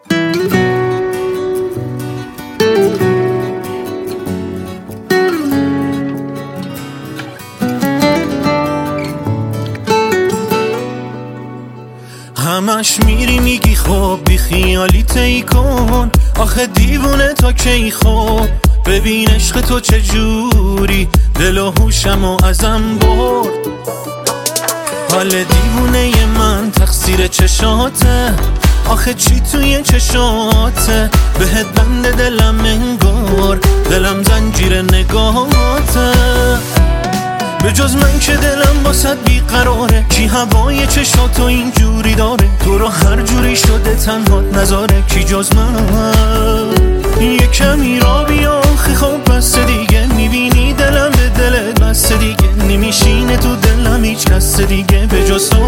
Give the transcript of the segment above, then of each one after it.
همش میری میگی خب بی خیالی تی کن، آخه دیوونه تا کی خب ببین عشق تو چجوری دل و هوشمو ازم برد. حال دیوونه من تقصیر چشاته، آخه چی توی چشاته بهت بند دلم انگار، دلم زنجیر نگاهاته. به جز من که دلم واسد بیقراره، کی هوای چشاتو اینجوری داره، تو رو هر جوری شده تنهات نذاره، کی جز من. یه کمی را بیا آخی خب بس دیگه، میبینی دلم به دلت بس دیگه، نمیشینه تو دلم هیچ کس دیگه به جز تو.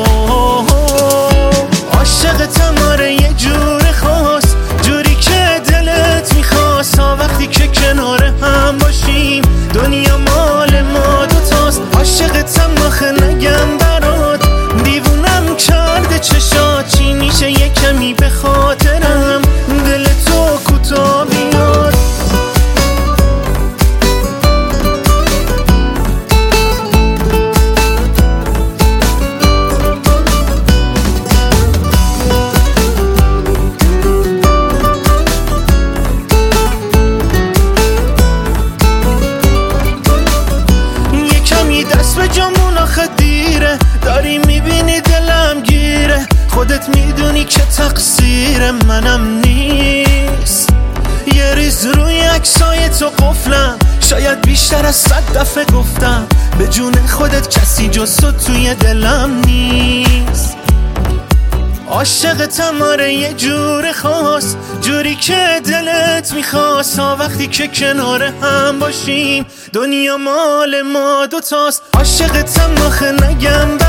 عاشقتم آره یه جور خاص، جوری که دلت میخواست، تا وقتی که کنار هم باشیم دنیا مال ما دوتاست. عاشقتم آخه نگم برات، دیوونم کرده چشات، چی میشه یه کمی به خاطرم دل تو کوتا بیاد. دست به جامون آخه دیره، داری میبینی دلم گیره، خودت میدونی که تقصیر منم نیست. یه ریز روی عکسای تو قفلم، شاید بیشتر از 100 دفعه گفتم، به جون خودت کسی جز تو توی دلم نیست. عاشقتم آره یه جور خاص، جوری که دلت میخواست، تا وقتی که کنار هم باشیم دنیا مال ما دوتاست. عاشقتم آخه نگم